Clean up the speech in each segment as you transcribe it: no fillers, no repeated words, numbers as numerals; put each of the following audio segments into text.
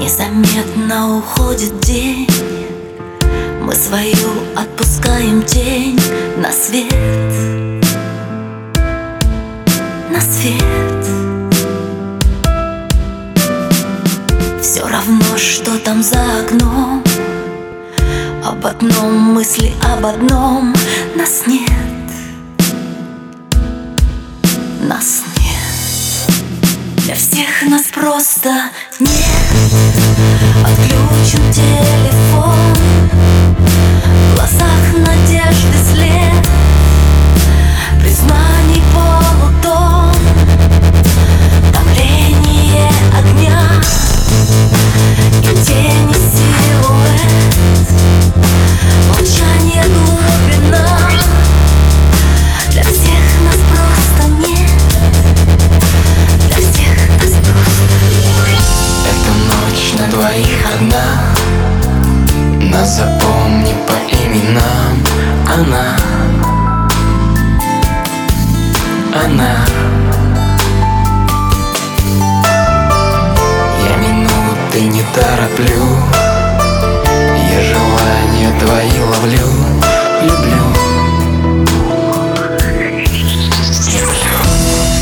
Незаметно уходит день, мы свою отпускаем тень на свет, на свет. Все равно, что там за окном, об одном мысли, об одном. Нас нет, нас нет. Для всех нас просто нет. Отключим телефон, в глазах надежды след, признаний полутон, томление огня и тени силуэт, молчание глубина. Для всех нас просто нет, для всех нас просто нет. Эта ночь на двоих одна, нас запомни по именам. Она Я минуты не тороплю, я желания твои ловлю. Люблю.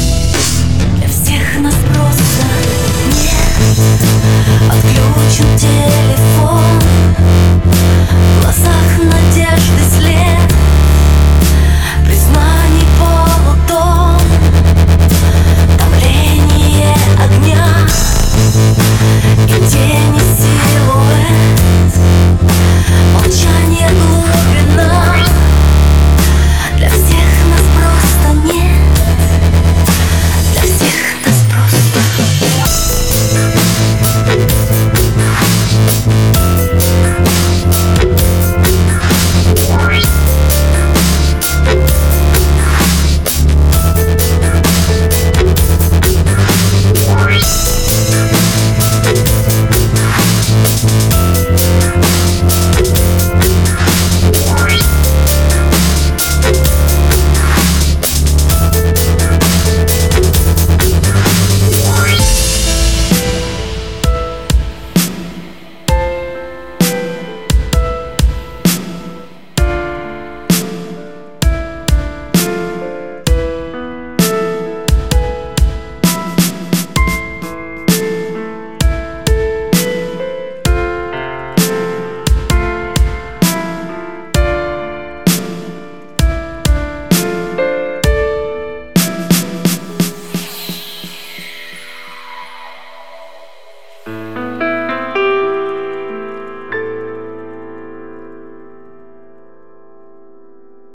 Для всех нас просто нет. Отключим телефон,